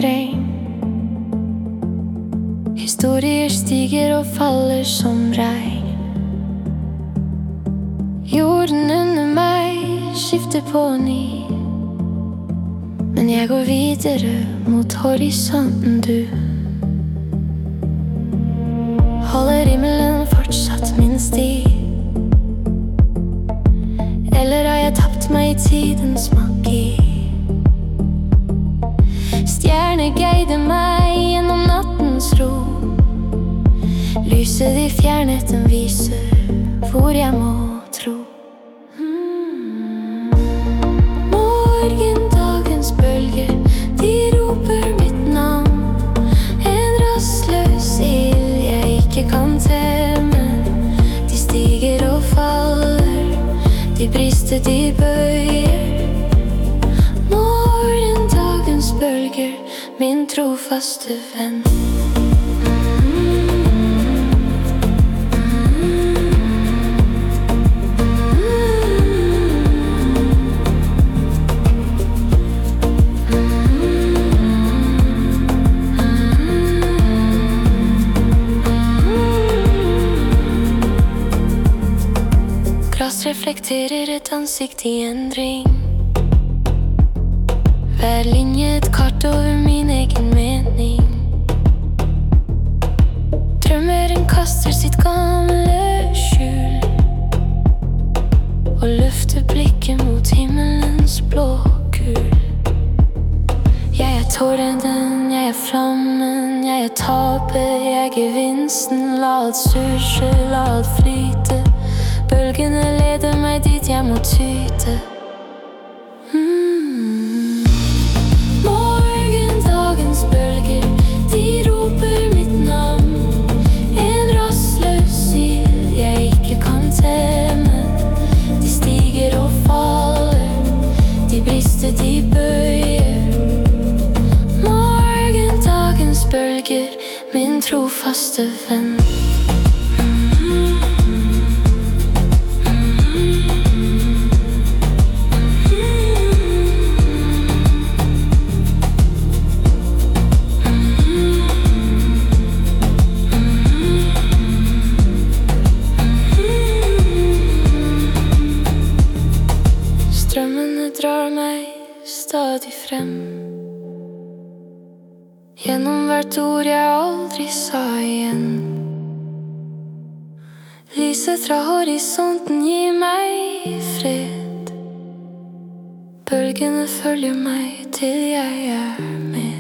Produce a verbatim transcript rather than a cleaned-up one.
drøm. Historier stiger og faller som regn. Jorden under meg skifter på ny, men jeg går videre mot horisonten du. Holder himmelen fortsatt min sti? Eller har jeg tapt meg i tidens magi? Stjerner guider meg gjennom nattens ro. Lyset i fjernheten viser hvor jeg må tro. mm. Morgendagens bølger, de roper mitt navn. En rastløs ild jeg ikke kan temme. De stiger og faller, de brister, de bøyer. Morgendagens bølger, min trofaste venn. Glass reflekterer et ansikt i endring. Hver linje et kart over min egen mening. Drømmeren kaster sitt gamle skjul og løfter blikket mot himmelens blå kul. Jeg er tårenen, jeg er flammen, jeg er tapet, jeg er gevinsten. La alt surse, la alt flyte. Bølgene leder meg dit jeg må tyte. mm. Morgendagens bølger, de roper mitt navn. En rastløs ild jeg ikke kan temme. De stiger og faller, de brister, de bøyer. Morgendagens bølger, min trofaste venn. Strømmene drar meg stadig frem, gjennom hvert ord jeg aldri sa igjen. Lyset fra horisonten gir meg fred. Bølgene følger meg til jeg er med.